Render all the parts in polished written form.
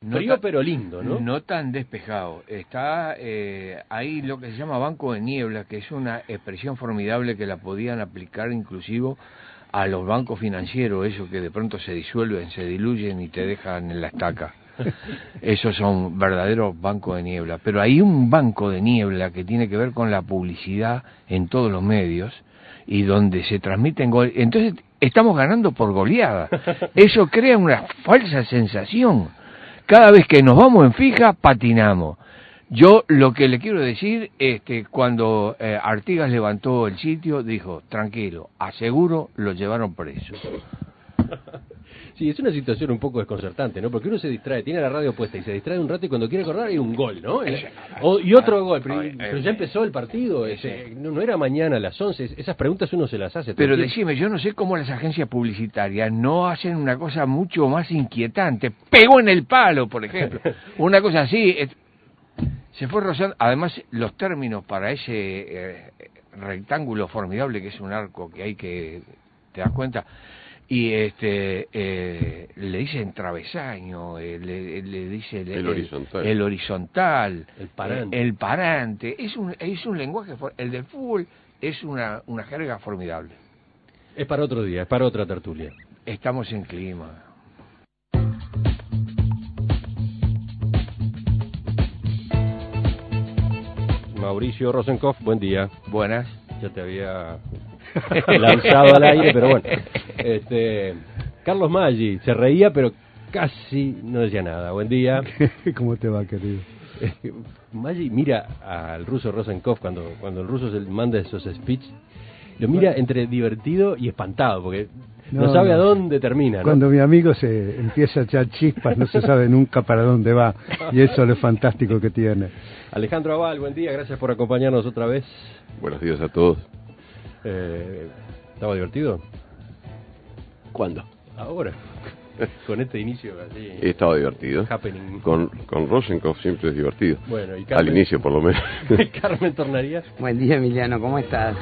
Frío pero lindo, ¿no? No tan despejado. Está ahí lo que se llama banco de niebla, que es una expresión formidable que la podían aplicar inclusive a los bancos financieros, esos que de pronto se disuelven, se diluyen y te dejan en la estaca. Esos son verdaderos bancos de niebla. Pero hay un banco de niebla que tiene que ver con la publicidad en todos los medios y donde se transmiten goles. Entonces estamos ganando por goleada. Eso crea una falsa sensación. Cada vez que nos vamos en fija, patinamos. Yo lo que le quiero decir es que cuando Artigas levantó el sitio, dijo, tranquilo, aseguro lo llevaron preso. Sí, es una situación un poco desconcertante, ¿no? Porque uno se distrae, tiene la radio puesta y se distrae un rato y cuando quiere acordar hay un gol, ¿no? Y otro gol, pero ya empezó el partido, no era mañana a las 11, esas preguntas uno se las hace. Pero decime, yo no sé cómo las agencias publicitarias no hacen una cosa mucho más inquietante. Pegó en el palo, por ejemplo. Una cosa así, se fue rozando. Además, los términos para ese rectángulo formidable que es un arco que hay que, ¿te das cuenta? Y le dicen travesaño, le dice el horizontal, el parante. Es un lenguaje, el del fútbol es una jerga formidable. Es para otro día, es para otra tertulia. Estamos en clima. Mauricio Rosenkopf, buen día. Buenas. Ya te había lanzado al aire, pero bueno. Carlos Maggi se reía, pero casi no decía nada. Buen día. ¿Cómo te va, querido? Maggi mira al ruso Rosenkopf cuando el ruso se manda esos speech, lo mira entre divertido y espantado, porque no sabe a dónde termina, ¿no? Cuando mi amigo se empieza a echar chispas, no se sabe nunca para dónde va, y eso es lo fantástico que tiene. Alejandro Aval, buen día, gracias por acompañarnos otra vez. Buenos días a todos. ¿Estaba divertido? ¿Cuándo? Ahora, con este inicio así. Estaba divertido. Happening. Con Rosenkopf siempre es divertido. Bueno, y Carmen, al inicio por lo menos. Carmen Tornarías. Buen día, Emiliano, ¿cómo estás?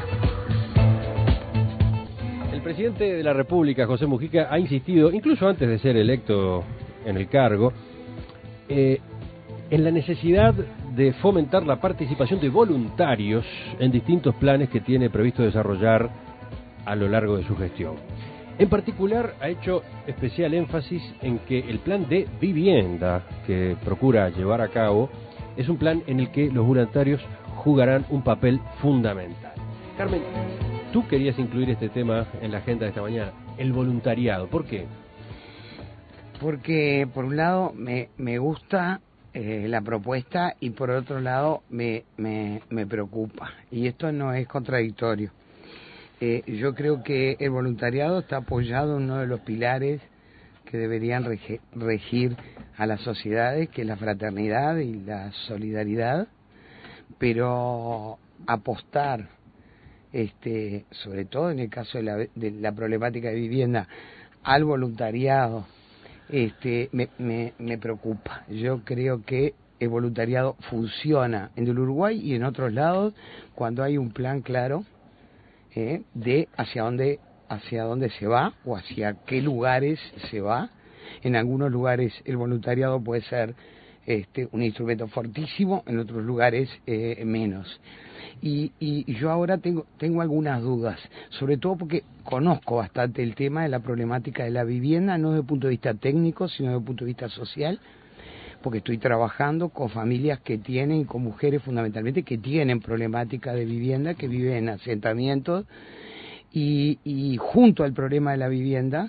El presidente de la República, José Mujica, ha insistido, incluso antes de ser electo en el cargo, en la necesidad de fomentar la participación de voluntarios en distintos planes que tiene previsto desarrollar a lo largo de su gestión. En particular, ha hecho especial énfasis en que el plan de vivienda que procura llevar a cabo es un plan en el que los voluntarios jugarán un papel fundamental. Carmen, tú querías incluir este tema en la agenda de esta mañana, el voluntariado. ¿Por qué? Porque, por un lado, me gusta la propuesta y, por otro lado, me preocupa. Y esto no es contradictorio. Yo creo que el voluntariado está apoyado en uno de los pilares que deberían regir a las sociedades, que es la fraternidad y la solidaridad, pero apostar, sobre todo en el caso de la problemática de vivienda, al voluntariado, me preocupa. Yo creo que el voluntariado funciona en el Uruguay y en otros lados cuando hay un plan claro de hacia dónde se va o hacia qué lugares se va. En algunos lugares el voluntariado puede ser un instrumento fortísimo, en otros lugares menos. Y yo ahora tengo algunas dudas, sobre todo porque conozco bastante el tema de la problemática de la vivienda, no desde el punto de vista técnico, sino desde el punto de vista social, porque estoy trabajando con familias que tienen, con mujeres fundamentalmente, que tienen problemática de vivienda, que viven en asentamientos, y junto al problema de la vivienda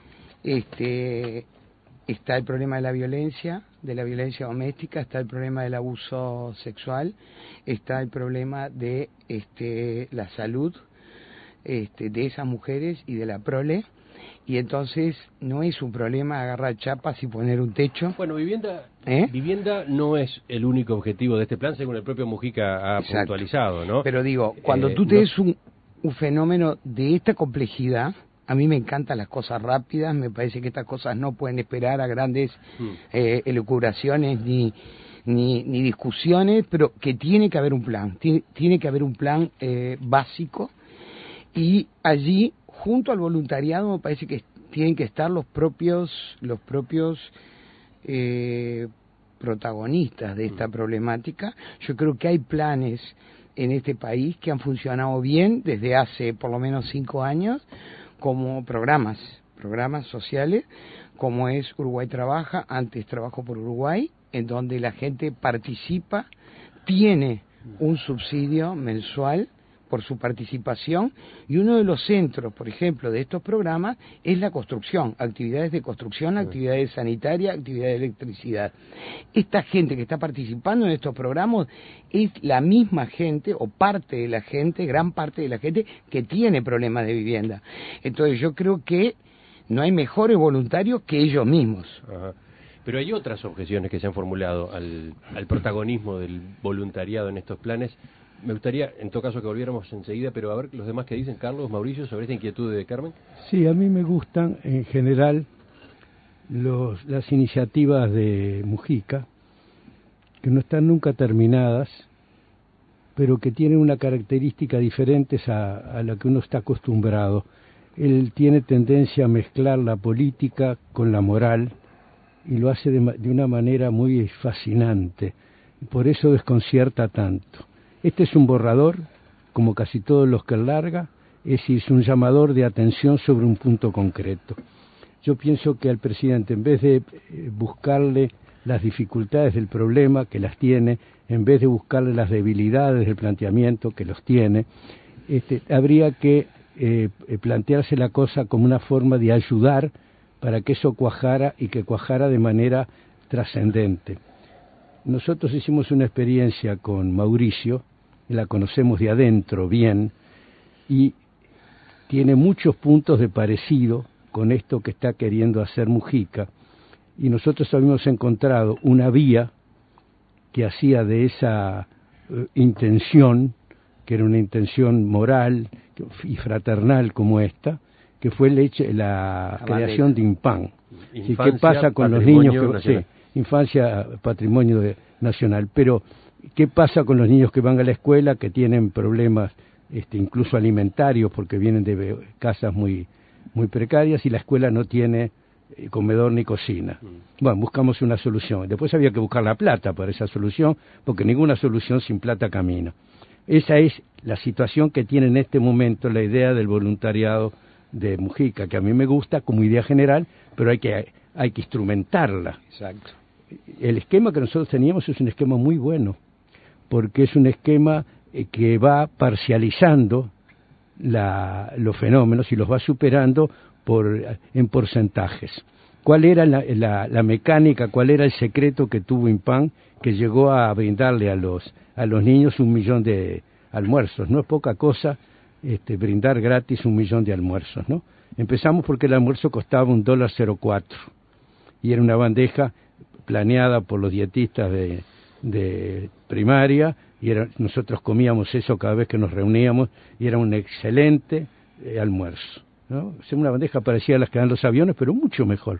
está el problema de la violencia doméstica, está el problema del abuso sexual, está el problema de la salud de esas mujeres y de la prole. Y entonces no es un problema agarrar chapas y poner un techo. Bueno, vivienda no es el único objetivo de este plan, según el propio Mujica ha puntualizado, ¿no? Pero digo, cuando tú tenés un fenómeno de esta complejidad, a mí me encantan las cosas rápidas, me parece que estas cosas no pueden esperar a grandes elucubraciones ni discusiones, pero que tiene que haber un plan, tiene que haber un plan básico, y allí junto al voluntariado me parece que tienen que estar los propios protagonistas de esta problemática. Yo creo que hay planes en este país que han funcionado bien desde hace por lo menos 5 años, como programas sociales, como es Uruguay Trabaja, antes Trabajo por Uruguay, en donde la gente participa, tiene un subsidio mensual por su participación, y uno de los centros, por ejemplo, de estos programas es la construcción, actividades de construcción, actividades sanitarias, actividades de electricidad. Esta gente que está participando en estos programas es la misma gente, o parte de la gente, gran parte de la gente, que tiene problemas de vivienda. Entonces yo creo que no hay mejores voluntarios que ellos mismos. Ajá. Pero hay otras objeciones que se han formulado al protagonismo del voluntariado en estos planes. Me gustaría, en todo caso, que volviéramos enseguida, pero a ver los demás que dicen, Carlos, Mauricio, sobre esta inquietud de Carmen. Sí, a mí me gustan en general las iniciativas de Mujica, que no están nunca terminadas, pero que tienen una característica diferente a la que uno está acostumbrado. Él tiene tendencia a mezclar la política con la moral, y lo hace de una manera muy fascinante, por eso desconcierta tanto. Este es un borrador, como casi todos los que él larga, es un llamador de atención sobre un punto concreto. Yo pienso que al presidente, en vez de buscarle las dificultades del problema, que las tiene, en vez de buscarle las debilidades del planteamiento, que los tiene, habría que plantearse la cosa como una forma de ayudar para que eso cuajara, y que cuajara de manera trascendente. Nosotros hicimos una experiencia con Mauricio, la conocemos de adentro bien, y tiene muchos puntos de parecido con esto que está queriendo hacer Mujica, y nosotros habíamos encontrado una vía que hacía de esa intención, que era una intención moral y fraternal como esta, que fue la creación de INPAN. ¿Qué pasa con los niños? Infancia, patrimonio nacional. Pero, ¿qué pasa con los niños que van a la escuela, que tienen problemas incluso alimentarios, porque vienen de casas muy, muy precarias, y la escuela no tiene comedor ni cocina? Bueno, buscamos una solución. Después había que buscar la plata para esa solución, porque ninguna solución sin plata camina. Esa es la situación que tiene en este momento la idea del voluntariado de Mujica, que a mí me gusta como idea general, pero hay que instrumentarla. Exacto. El esquema que nosotros teníamos es un esquema muy bueno, porque es un esquema que va parcializando los fenómenos y los va superando en porcentajes. ¿Cuál era la mecánica, cuál era el secreto que tuvo INPAN, que llegó a brindarle a los niños 1 millón de almuerzos? No es poca cosa brindar gratis 1 millón de almuerzos, ¿no? Empezamos porque el almuerzo costaba $1.04, y era una bandeja planeada por los dietistas de primaria, y nosotros comíamos eso cada vez que nos reuníamos, y era un excelente almuerzo, ¿no? Es una bandeja parecida a las que dan los aviones, pero mucho mejor.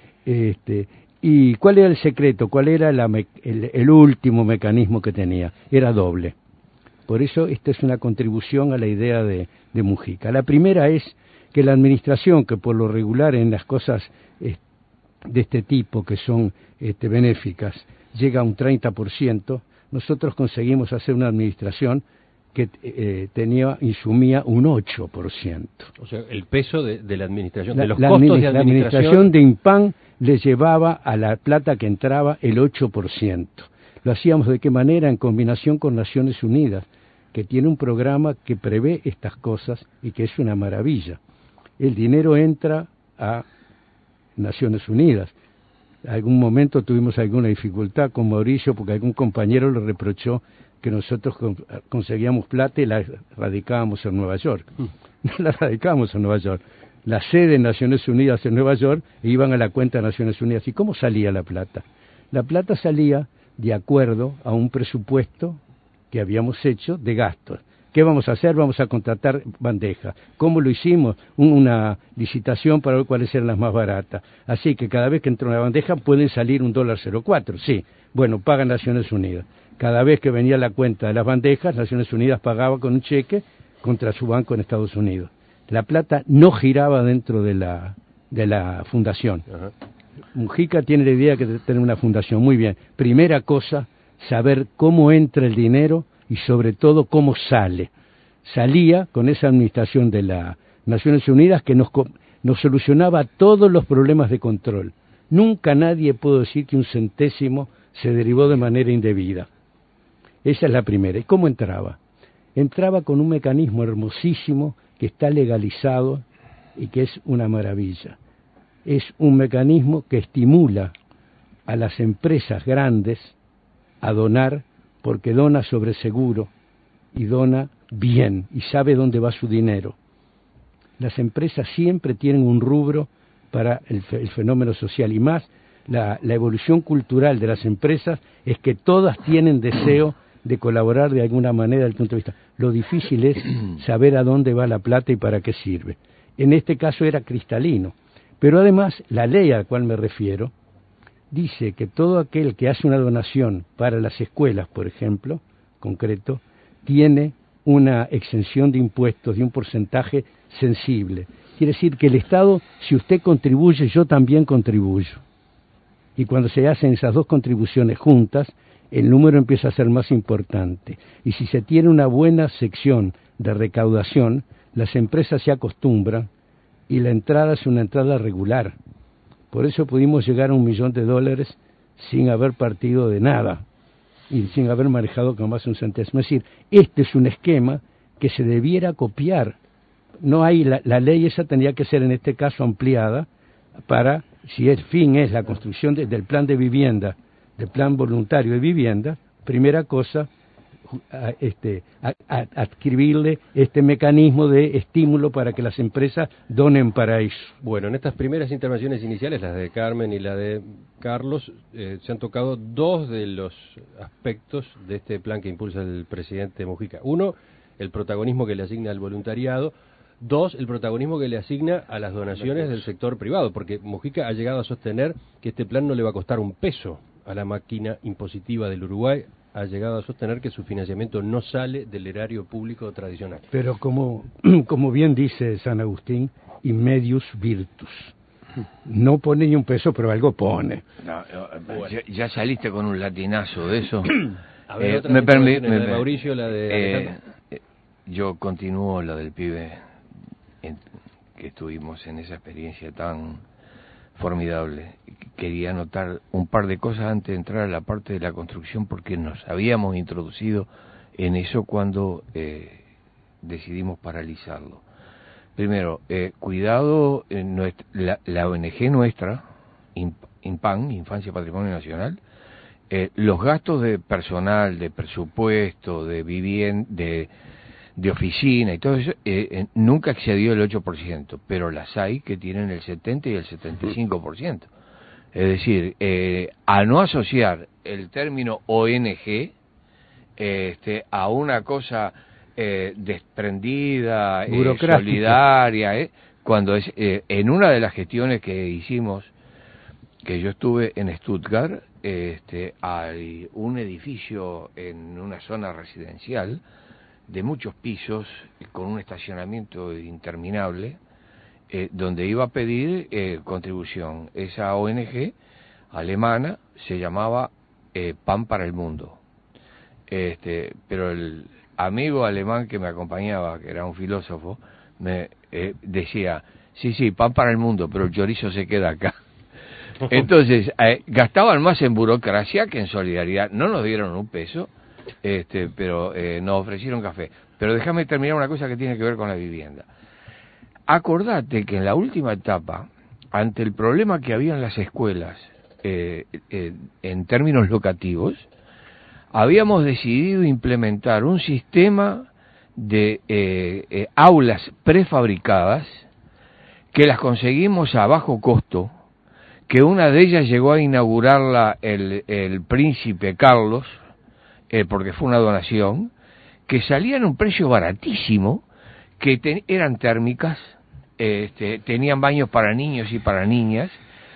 ¿Y cuál era el secreto? ¿Cuál era el último mecanismo que tenía? Era doble. Por eso esta es una contribución a la idea de Mujica. La primera es que la administración, que por lo regular en las cosas de este tipo, que son benéficas, llega a un 30%, nosotros conseguimos hacer una administración que insumía un 8%. O sea, el peso de la administración, de los costos de administración. La administración de INPAN le llevaba a la plata que entraba el 8%. Lo hacíamos de qué manera, en combinación con Naciones Unidas, que tiene un programa que prevé estas cosas y que es una maravilla. El dinero entra a Naciones Unidas. En algún momento tuvimos alguna dificultad con Mauricio, porque algún compañero le reprochó que nosotros conseguíamos plata y la radicábamos en Nueva York. No la radicábamos en Nueva York. La sede de Naciones Unidas en Nueva York, e iban a la cuenta de Naciones Unidas. ¿Y cómo salía la plata? La plata salía de acuerdo a un presupuesto que habíamos hecho de gastos. ¿Qué vamos a hacer? Vamos a contratar bandejas. ¿Cómo lo hicimos? Una licitación para ver cuáles eran las más baratas. Así que cada vez que entra una bandeja pueden salir $1.04. Sí, bueno, paga Naciones Unidas. Cada vez que venía la cuenta de las bandejas, Naciones Unidas pagaba con un cheque contra su banco en Estados Unidos. La plata no giraba dentro de la fundación. Ajá. Mujica tiene la idea de tener una fundación. Muy bien. Primera cosa, saber cómo entra el dinero y sobre todo cómo sale. Salía con esa administración de las Naciones Unidas que nos solucionaba todos los problemas de control. Nunca nadie pudo decir que un centésimo se derivó de manera indebida. Esa es la primera. ¿Y cómo entraba? Entraba con un mecanismo hermosísimo que está legalizado y que es una maravilla. Es un mecanismo que estimula a las empresas grandes a donar, porque dona sobre seguro y dona bien y sabe dónde va su dinero. Las empresas siempre tienen un rubro para el fenómeno social, y más la evolución cultural de las empresas es que todas tienen deseo de colaborar de alguna manera desde el punto de vista. Lo difícil es saber a dónde va la plata y para qué sirve. En este caso era cristalino, pero además la ley a la cual me refiero dice que todo aquel que hace una donación para las escuelas, por ejemplo, concreto, tiene una exención de impuestos de un porcentaje sensible. Quiere decir que el Estado, si usted contribuye, yo también contribuyo. Y cuando se hacen esas dos contribuciones juntas, el número empieza a ser más importante. Y si se tiene una buena sección de recaudación, las empresas se acostumbran y la entrada es una entrada regular. Por eso pudimos llegar a $1 millón sin haber partido de nada y sin haber manejado jamás un centésimo. Es decir, este es un esquema que se debiera copiar. No hay la ley esa tendría que ser en este caso ampliada para, si el fin es la construcción del plan de vivienda, del plan voluntario de vivienda, primera cosa, adquirirle este mecanismo de estímulo para que las empresas donen para eso. Bueno, en estas primeras intervenciones iniciales, las de Carmen y la de Carlos, se han tocado dos de los aspectos de este plan que impulsa el presidente Mujica. Uno, el protagonismo que le asigna al voluntariado. Dos, el protagonismo que le asigna a las donaciones del sector privado, porque Mujica ha llegado a sostener que este plan no le va a costar un peso a la máquina impositiva del Uruguay. Ha llegado a sostener que su financiamiento no sale del erario público tradicional. Pero como bien dice San Agustín, in medius virtus. No pone ni un peso, pero algo pone. No, bueno. Ya saliste con un latinazo de eso. A ver, me permite, la de Mauricio, la de yo continúo la del pibe que estuvimos en esa experiencia tan formidable. Quería anotar un par de cosas antes de entrar a la parte de la construcción, porque nos habíamos introducido en eso cuando decidimos paralizarlo. Primero, cuidado, la ONG nuestra, INPAN, Infancia Patrimonio Nacional, los gastos de personal, de presupuesto, de vivienda, de oficina y todo eso, nunca excedió el 8%, pero las hay que tienen el 70 y el 75%. Es decir, a no asociar el término ONG a una cosa desprendida, solidaria, cuando es en una de las gestiones que hicimos, que yo estuve en Stuttgart, hay un edificio en una zona residencial de muchos pisos, con un estacionamiento interminable, donde iba a pedir contribución. Esa ONG alemana se llamaba Pan para el Mundo. Pero el amigo alemán que me acompañaba, que era un filósofo, me decía, sí, Pan para el Mundo, pero el chorizo se queda acá. Entonces, gastaban más en burocracia que en solidaridad. No nos dieron un peso, pero nos ofrecieron café. Pero déjame terminar una cosa que tiene que ver con la vivienda. Acordate que en la última etapa, ante el problema que había en las escuelas, en términos locativos, habíamos decidido implementar un sistema de aulas prefabricadas que las conseguimos a bajo costo, que una de ellas llegó a inaugurarla el príncipe Carlos, porque fue una donación, que salían a un precio baratísimo, que eran térmicas, tenían baños para niños y para niñas,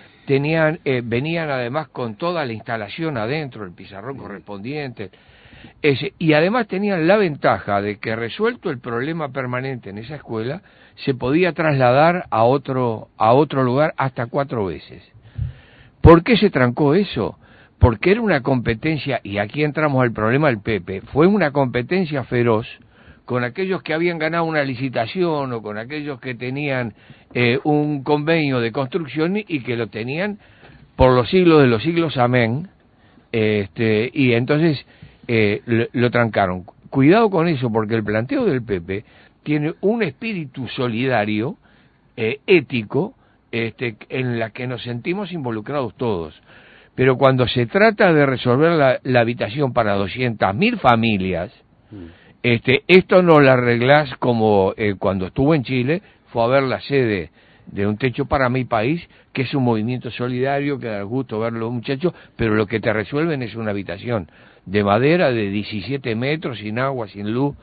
venían además con toda la instalación adentro, el pizarrón correspondiente, y además tenían la ventaja de que, resuelto el problema permanente en esa escuela, se podía trasladar a otro lugar hasta 4 veces. ¿Por qué se trancó eso? Porque era una competencia, y aquí entramos al problema del Pepe, fue una competencia feroz con aquellos que habían ganado una licitación o con aquellos que tenían un convenio de construcción y que lo tenían por los siglos de los siglos, amén, y entonces lo trancaron. Cuidado con eso, porque el planteo del Pepe tiene un espíritu solidario, ético, en la que nos sentimos involucrados todos. Pero cuando se trata de resolver la habitación para 200.000 familias, esto no lo arreglás como cuando estuvo en Chile, fue a ver la sede de Un Techo para Mi País, que es un movimiento solidario, que da gusto ver los muchachos, pero lo que te resuelven es una habitación de madera de 17 metros, sin agua, sin luz,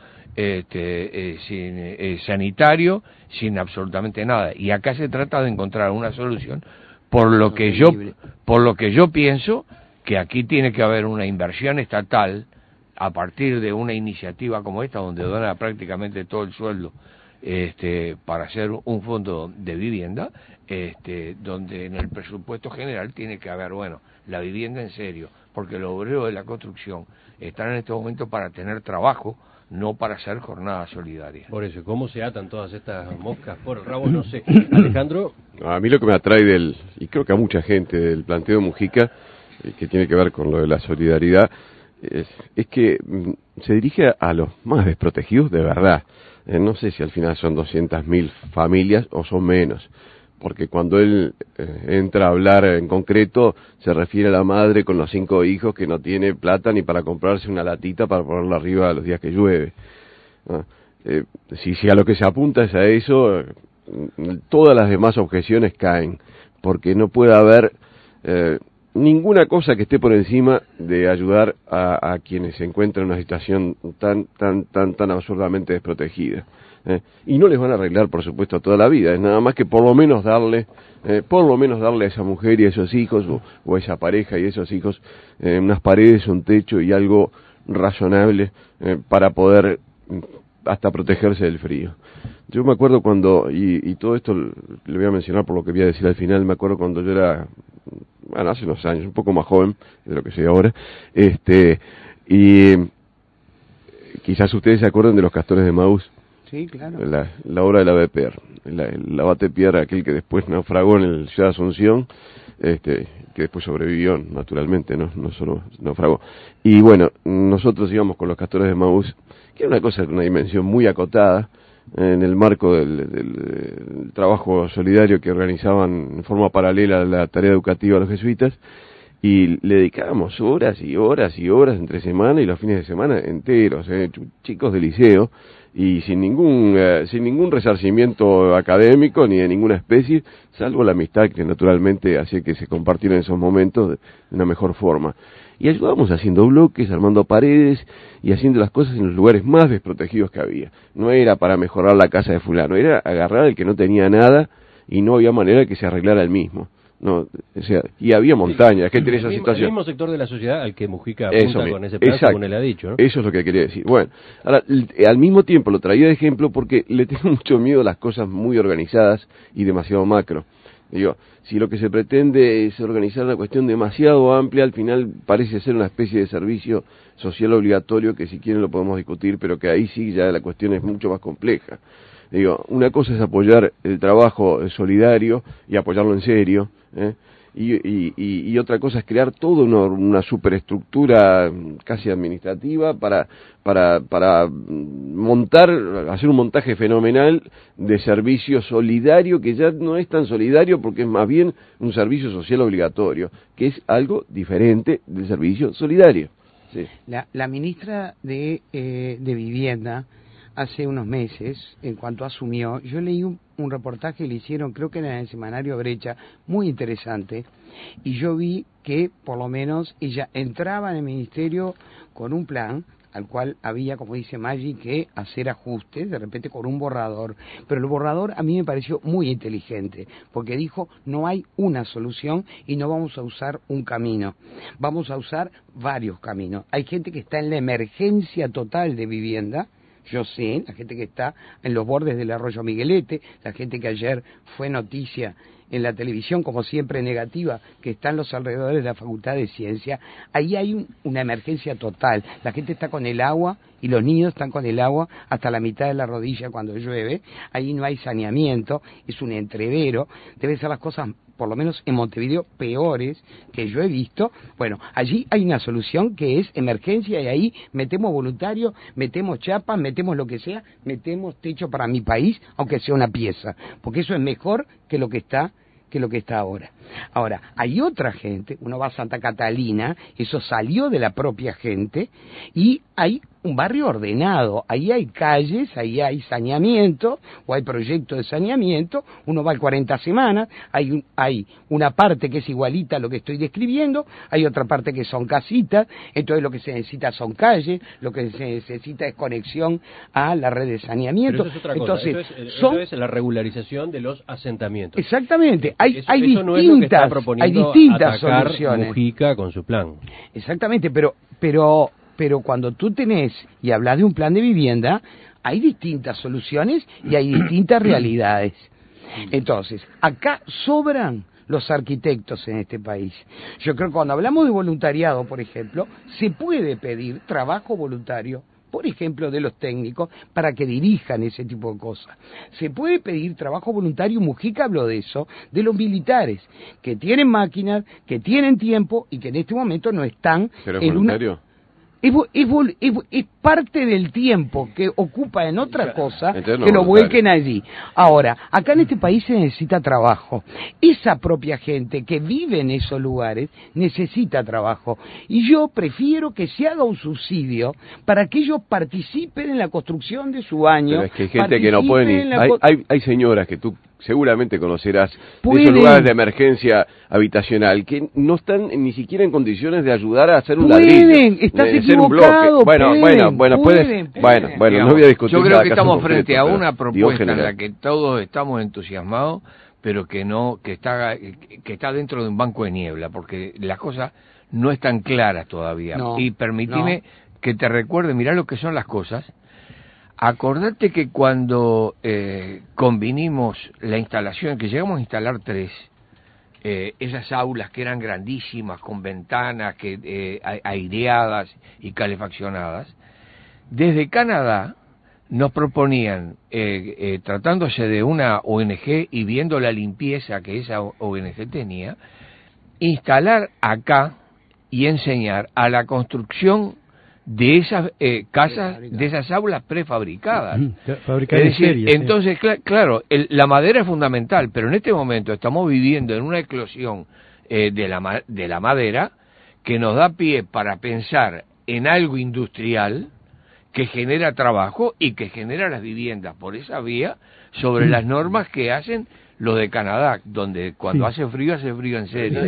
sin sanitario, sin absolutamente nada. Y acá se trata de encontrar una solución, por lo que yo pienso que aquí tiene que haber una inversión estatal a partir de una iniciativa como esta, donde dona prácticamente todo el sueldo para hacer un fondo de vivienda, donde en el presupuesto general tiene que haber, bueno, la vivienda en serio, porque los obreros de la construcción están en este momento para tener trabajo, no para hacer jornadas solidarias. Por eso, ¿cómo se atan todas estas moscas por el rabo? No sé. Alejandro. A mí lo que me atrae y creo que a mucha gente, del planteo de Mujica, que tiene que ver con lo de la solidaridad, es que se dirige a los más desprotegidos de verdad. No sé si al final son 200.000 familias o son menos, porque cuando él entra a hablar en concreto, se refiere a la madre con los 5 hijos que no tiene plata ni para comprarse una latita para ponerla arriba los días que llueve. Si a lo que se apunta es a eso, todas las demás objeciones caen, porque no puede haber ninguna cosa que esté por encima de ayudar a quienes se encuentran en una situación tan absurdamente desprotegida. Y no les van a arreglar, por supuesto, toda la vida, es nada más que por lo menos darle a esa mujer y a esos hijos, o a esa pareja y a esos hijos, unas paredes, un techo y algo razonable para poder hasta protegerse del frío. Yo me acuerdo cuando, y todo esto le voy a mencionar por lo que voy a decir al final, me acuerdo cuando yo era, bueno, hace unos años, un poco más joven de lo que soy ahora, y quizás ustedes se acuerdan de Los Castores de Maús. Sí, claro. La obra de la Bepierre, la Batepierre, aquel que después naufragó en el Ciudad de Asunción, que después sobrevivió, naturalmente, no solo naufragó. Y bueno, nosotros íbamos con Los Castores de Maús, que era una cosa de una dimensión muy acotada, en el marco del trabajo solidario que organizaban en forma paralela a la tarea educativa de los jesuitas, y le dedicábamos horas y horas y horas entre semana y los fines de semana enteros, chicos de liceo, y sin ningún resarcimiento académico ni de ninguna especie, salvo la amistad que naturalmente hacía que se compartieran esos momentos de una mejor forma. Y ayudábamos haciendo bloques, armando paredes y haciendo las cosas en los lugares más desprotegidos que había. No era para mejorar la casa de fulano, era agarrar al que no tenía nada y no había manera que se arreglara el mismo. No, o sea, y había montañas, que tenía esa situación. El mismo sector de la sociedad al que Mujica apunta con ese plan, según él ha dicho, ¿no? Eso es lo que quería decir. Bueno, ahora, al mismo tiempo lo traía de ejemplo porque le tengo mucho miedo a las cosas muy organizadas y demasiado macro. Digo, si lo que se pretende es organizar una cuestión demasiado amplia, al final parece ser una especie de servicio social obligatorio que si quieren lo podemos discutir, pero que ahí sí ya la cuestión es mucho más compleja. Digo, una cosa es apoyar el trabajo solidario y apoyarlo en serio, y otra cosa es crear toda una superestructura casi administrativa para hacer un montaje fenomenal de servicio solidario, que ya no es tan solidario porque es más bien un servicio social obligatorio, que es algo diferente del servicio solidario. Sí. La ministra de Vivienda, hace unos meses, en cuanto asumió, yo leí un reportaje que le hicieron, creo que era en el semanario Brecha, muy interesante, y yo vi que por lo menos ella entraba en el ministerio con un plan al cual había, como dice Maggi, que hacer ajustes, de repente con un borrador, pero el borrador a mí me pareció muy inteligente, porque dijo, no hay una solución y no vamos a usar un camino, vamos a usar varios caminos. Hay gente que está en la emergencia total de vivienda. Yo sé, la gente que está en los bordes del arroyo Miguelete, la gente que ayer fue noticia en la televisión, como siempre negativa, que están los alrededores de la Facultad de Ciencia, ahí hay una emergencia total. La gente está con el agua y los niños están con el agua hasta la mitad de la rodilla cuando llueve. Ahí no hay saneamiento, es un entrevero. Deben ser las cosas, por lo menos en Montevideo, peores que yo he visto. Bueno, allí hay una solución que es emergencia, y ahí metemos voluntarios, metemos chapas, metemos lo que sea, metemos techo para mi país, aunque sea una pieza, porque eso es mejor que lo que está ahora. Ahora, hay otra gente, uno va a Santa Catalina, eso salió de la propia gente, y hay un barrio ordenado, ahí hay calles, ahí hay saneamiento, o hay proyectos de saneamiento, uno va al 40 semanas, hay una parte que es igualita a lo que estoy describiendo, hay otra parte que son casitas, entonces lo que se necesita son calles, lo que se necesita es conexión a la red de saneamiento. Pero eso es otra cosa. Entonces, eso es la regularización de los asentamientos. Exactamente, hay eso no es lo que está proponiendo atacar soluciones. Mujica con su plan. Exactamente, pero cuando tú tenés y hablas de un plan de vivienda, hay distintas soluciones y hay distintas realidades. Entonces, acá sobran los arquitectos en este país. Yo creo que cuando hablamos de voluntariado, por ejemplo, se puede pedir trabajo voluntario, por ejemplo, de los técnicos, para que dirijan ese tipo de cosas. Se puede pedir trabajo voluntario, Mujica habló de eso, de los militares, que tienen máquinas, que tienen tiempo y que en este momento no están ¿Pero es en voluntario? Es parte del tiempo que ocupa en otra cosa Entonces no que lo voluntario. vuelquen allí. Ahora, acá en este país se necesita trabajo. Esa propia gente que vive en esos lugares necesita trabajo. Y yo prefiero que se haga un subsidio para que ellos participen en la construcción de su baño. Pero es que hay gente que no puede ni... Hay señoras que tú seguramente conocerás de Pueden. esos lugares de emergencia habitacional que no están ni siquiera en condiciones de ayudar a hacer un ladrillo, estás de hacer un bloque. equivocado, Bueno, pueden. no voy a discutir. Yo creo cada que caso estamos concreto, frente a pero una digo propuesta en general. la que todos estamos entusiasmados, pero que está dentro de un banco de niebla, porque las cosas no están claras todavía. No, y permitime que te recuerde, mirá lo que son las cosas. Acordate que cuando convinimos la instalación, que llegamos a instalar 3, esas aulas que eran grandísimas, con ventanas aireadas y calefaccionadas, desde Canadá nos proponían, tratándose de una ONG y viendo la limpieza que esa ONG tenía, instalar acá y enseñar a la construcción de esas casas, de esas aulas prefabricadas. Fabricar en serie, entonces, claro, la madera es fundamental, pero en este momento estamos viviendo en una eclosión de la madera que nos da pie para pensar en algo industrial que genera trabajo y que genera las viviendas por esa vía sobre las normas que hacen los de Canadá, donde cuando hace frío en serio.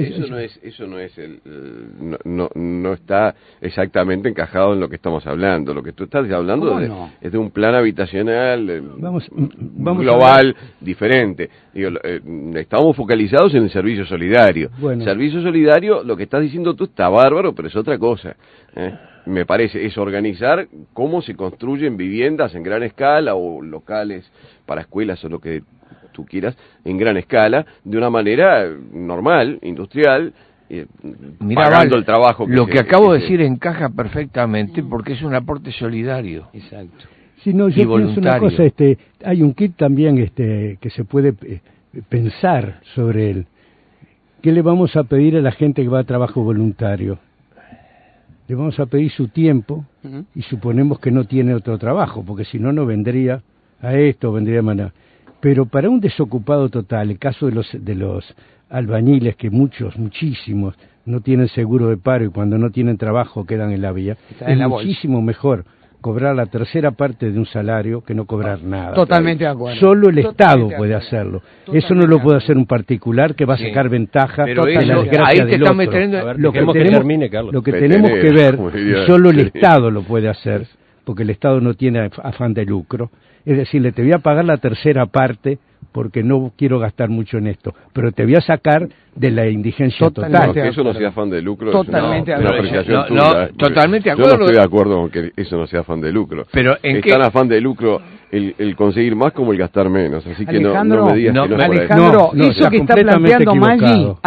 No está exactamente encajado en lo que estamos hablando. Lo que tú estás hablando es de un plan habitacional vamos global diferente. Digo, estamos focalizados en el servicio solidario. Bueno. Servicio solidario, lo que estás diciendo tú está bárbaro, pero es otra cosa. Me parece, es organizar cómo se construyen viviendas en gran escala o locales para escuelas o lo que tú quieras, en gran escala, de una manera normal, industrial, pagando el trabajo. Lo que acabo de decir encaja perfectamente porque es un aporte solidario. Exacto. Sí, no, yo pienso una cosa, hay un kit también que se puede pensar sobre él. ¿Qué le vamos a pedir a la gente que va a trabajo voluntario? Le vamos a pedir su tiempo y suponemos que no tiene otro trabajo, porque si no, no vendría a esto, vendría a maná. Pero para un desocupado total, el caso de los albañiles, que muchísimos, no tienen seguro de paro y cuando no tienen trabajo quedan en la vía, es muchísimo mejor cobrar la tercera parte de un salario que no cobrar nada. Totalmente de acuerdo. Solo el Estado puede hacerlo. Eso no lo puede hacer un particular que va a sacar ventaja de la desgracia del otro. Lo que tenemos que ver, solo el Estado lo puede hacer, porque el Estado no tiene afán de lucro, es decir, te voy a pagar la tercera parte porque no quiero gastar mucho en esto, pero te voy a sacar de la indigencia total. No, que eso no sea afán de lucro, totalmente es una apreciación tuya. Totalmente de Yo acuerdo. no estoy de acuerdo con que eso no sea afán de lucro. Pero es tan afán de lucro el conseguir más como el gastar menos, así que no me digas que no es por ahí. Alejandro, No, eso que está completamente planteando Maggi, equivocado.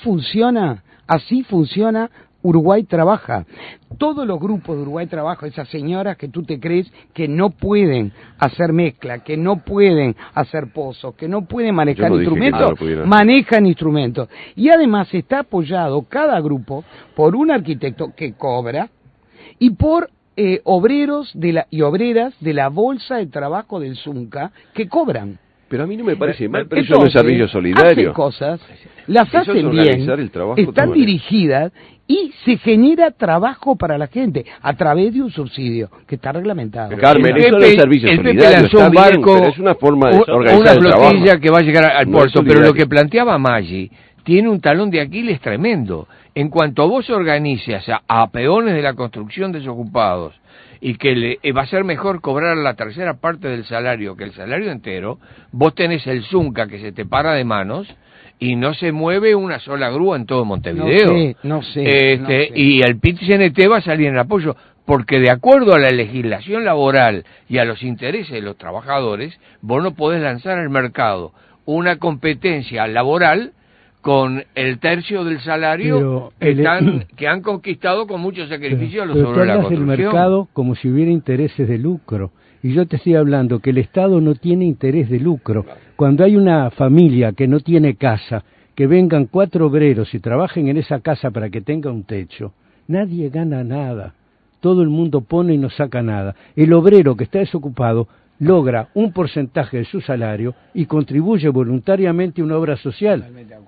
así funciona Uruguay Trabaja. Todos los grupos de Uruguay Trabaja, esas señoras que tú te crees que no pueden hacer mezcla, que no pueden hacer pozos, que no pueden manejar instrumentos, manejan instrumentos. Y además está apoyado cada grupo por un arquitecto que cobra y por obreros y obreras de la bolsa de trabajo del Zunca que cobran. Pero a mí no me parece mal, pero eso no es servicio solidario. Hacen cosas, las eso hacen bien, están dirigidas y se genera trabajo para la gente a través de un subsidio que está reglamentado. Pero, Carmen, eso no es servicio solidario, lanzó un barco, bien, pero es una forma de organizar una el trabajo. flotilla que va a llegar al No puerto, pero lo que planteaba Maggi tiene un talón de Aquiles tremendo. En cuanto vos organices a peones de la construcción desocupados y que va a ser mejor cobrar la tercera parte del salario que el salario entero, vos tenés el Zunca que se te para de manos y no se mueve una sola grúa en todo Montevideo. No sé. Y el PIT-CNT va a salir en apoyo, porque de acuerdo a la legislación laboral y a los intereses de los trabajadores, vos no podés lanzar al mercado una competencia laboral con el tercio del salario que han conquistado con mucho sacrificio los obreros de la construcción. Del mercado como si hubiera intereses de lucro. Y yo te estoy hablando que el Estado no tiene interés de lucro. Cuando hay una familia que no tiene casa, que vengan 4 obreros y trabajen en esa casa para que tenga un techo, nadie gana nada. Todo el mundo pone y no saca nada. El obrero que está desocupado logra un porcentaje de su salario y contribuye voluntariamente a una obra social.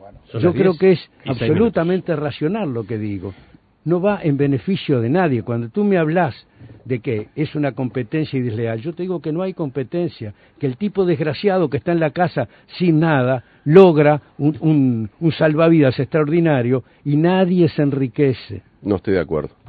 Yo creo que es absolutamente racional lo que digo. No va en beneficio de nadie. Cuando tú me hablas de que es una competencia y desleal, yo te digo que no hay competencia, que el tipo desgraciado que está en la casa sin nada logra un salvavidas extraordinario y nadie se enriquece. No estoy de acuerdo.